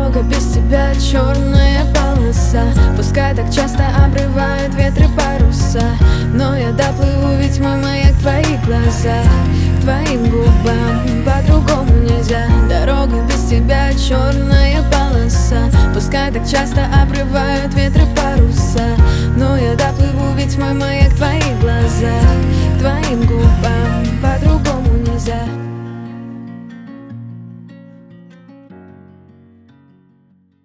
Дорога без тебя черная полоса. Пускай так часто обрывают ветры паруса, но я доплыву, ведь мой маяк твои глаза. К твоим губам по-другому нельзя. Дорога без тебя черная полоса. Пускай так часто обрывают ветры паруса, но я доплыву, ведь мой маяк твои глаза.